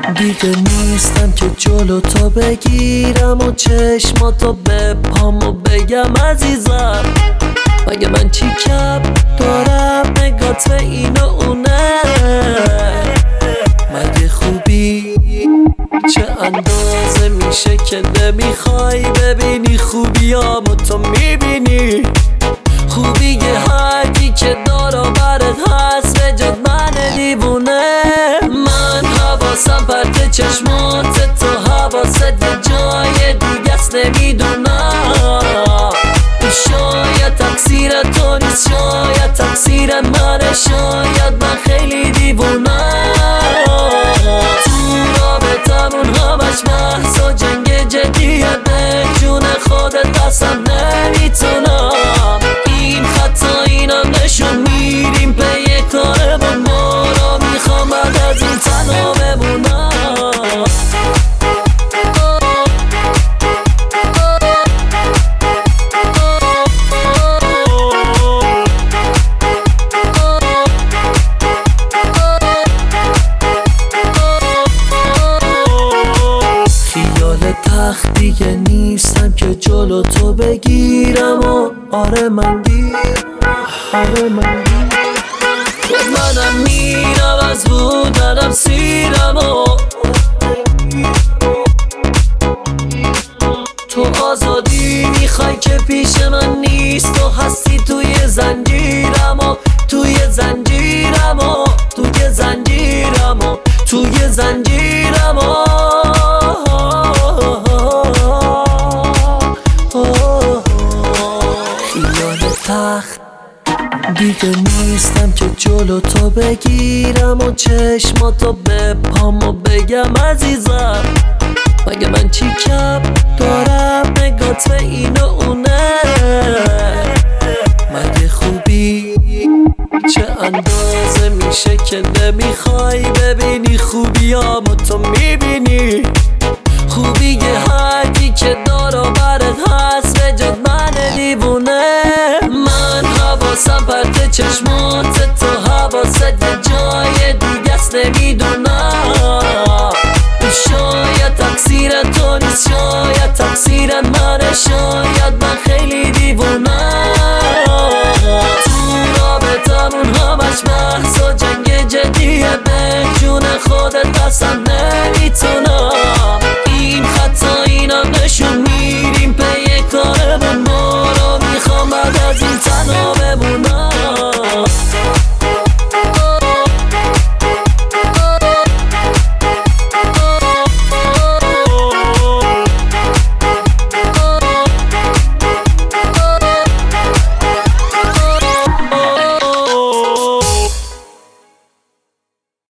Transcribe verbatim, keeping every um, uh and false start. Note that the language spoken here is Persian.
دیگه نیستم که جلو تو بگیرم و چشماتو بپام و بگم عزیزم مگه من چی کم دارم نگات به این و اونه مگه خوبی چه اندازه میشه که نمیخوای ببینی خوبیامو تو میبینی خوبی هرکی که دارا برات هست به جد من دیوونه من حواسم پرت چشمات تو حواست یه جای دیگه است نمیدونم شاید تقصیر تو نیست شاید تقصیر منه شاید من خیلی دیوونم تو رابطمون همش بحث و جنگ جدیه به جون خودت قسم نمیتونم این خطا اینم نشون میریم به یه کارمون ما را میخوام بعد از این تنها بمونم تخت دیگه نیستم که جلو تو بگیرم و آره من گیر آره من گیر منم میرم از بودنم سیرم و تو آزادی میخوای که پیش من نیست تو هستی توی زنجیرم و توی زنجیرم و توی زنجیرم و توی زنجیرم و تخت دیگه نیستم که جلو تو بگیرم و چشماتو بپام و بگم عزیزم مگه من چی کم دارم نگات به این و اونه مگه خوبی چه اندازه میشه که نمیخوای ببینی خوبیامو تو میبینی خوبی هرکی که دارا برات هست به جد من دیوونه من حواسم پرت چشمات تو حواست یه جای دیگه است نمیدونم شاید تقصیر تو نیست شاید تقصیر منه شاید من خیلی دیوونم تو رابطمون همش بحث و جنگ جدیه به جون خودت قسم نمیتونم این خطا اینم نشون میریم به یه کارمون ما را میخوام بعد از این تنها بمونم